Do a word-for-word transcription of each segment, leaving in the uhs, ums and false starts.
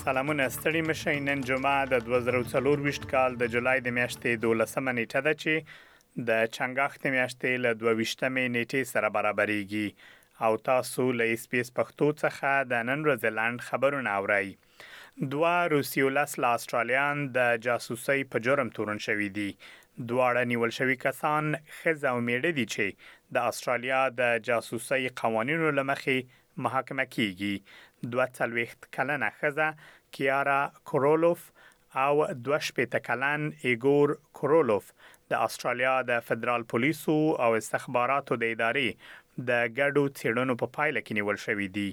سلامونه ستړي مشئ. نن جمعه د دوه زره څلور کال د جولای د میاشتې دولسمه نیټه ده چې د چنګاښ د میاشتې له دوه ویشتمې نیټې سره برابرېږي او تاسو له اس پی اس پښتو څخه د نن ورځې لاند خبرونه اورئ. دوه روسیولس له استرالیان د جاسوسۍ په جرم تورن شوي دي. دواړه نیول شوي کسان ښځه او میړه دي چې د استرالیا د جاسوسۍ قوانینو له مخې محاکمه کیږي. دوه څلوېښت کلنه ښځه کیارا کورولوف او دوه شپېته کلن ایګور کورولوف د استرالیا د فدرال پولیسو او استخباراتو د ادارې د ګډو څېړنو په پایله کې نیول شوي دي.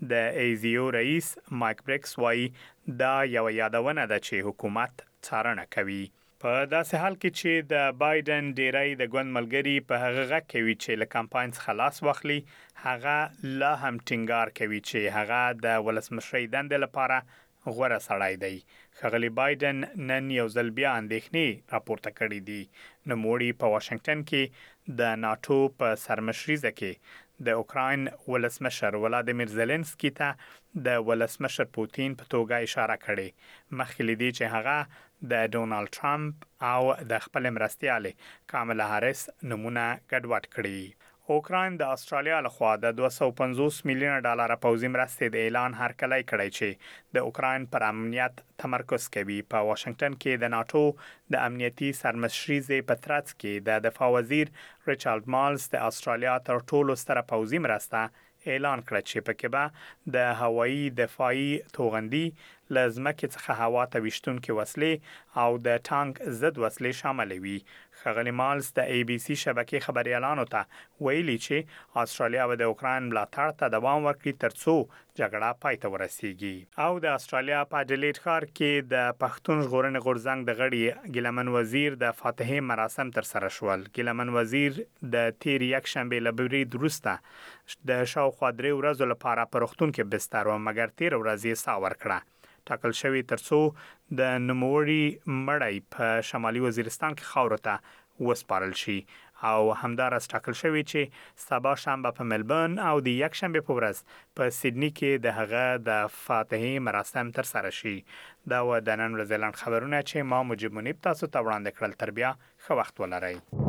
د ایزیو رئیس مایک بریکس وایي دا یو یادونه ده چې حکومت څارنه کوي. په داسې حال کې چې د بایدن ډیری د ګوند ملګری په هغه غږ کوي چې له کمپاین څخه لاس واخلي، هغه لا هم ټینګار کوي چې هغه د ولسمشرۍ دندې لپاره غوره سړی دی. ښاغلی بایدن نن یو ځل بیا اندېښنې راپورته کړې دي. نوموړي په واشنگټن کې د ناتو په سرمشریزه کې د اوکراین ولسمشر ولادیمیر زيلنسکي ته د ولسمشر پوتین په توګه اشاره کړې، مخکې لدی چې هغه د ډونالد ټرمپ او د خپل مرستیالې کاملا هاریس نمونه ګډوډ کړي. اوکراین د استرالیا لخوا د دوه سوه پنځوس میلیونه ډالر پوځي مرستې د اعلان هرکلی کړی چې د اوکراین پر امنیت تمرکز کوي. په واشنگټن کې د ناتو د امنیتي سرمشریزې په ترڅ کې د دفاع وزیر ریچارډ مالز د استرالیا تر ټولو ستره پوځي مرسته اعلان کړ چې پکې به د هوایي دفاعي توغندي لزمکه څخه هوا ته وشتونکو وسلې او د ټانک ضد وسلې شامل وي. ښاغلی مالز د ای بي سي شبکې خبريالانو ته ویلي چې استرالیا به د اوکراین ملاتړ ته دوام ورکړي ترڅو جګړه پای ته ورسیږي. او د استرالیا په اډلیډ ښار کې د پښتون ژغورنې غورځنګ د غړي ګیلمن وزیر د فاتحې مراسم تر سره شول. ګیلمن وزیر د تیر یک شنبه له برید وروسته د شاوخوا درې ورځې لپاره په روغتون کې بستر و، مګر تیر ورځ یې ساه ورکړه. ټاکل شوی ترڅو د نوموړي مړی په شمالي وزیرستان کې خاورو ته وسپارل شي او همدارس ټاکل شوی چې سبا شنبه په ملبورن او د یک شنبه په ورځ په سیدنی کې د هغه د فاتحې مراسم تر سره شي. دا و د نن ورځې لاند خبرونه چې ما مجيب منیب تاسو ته وړاندې کړل. تر بیا ښه وخت ولرئ.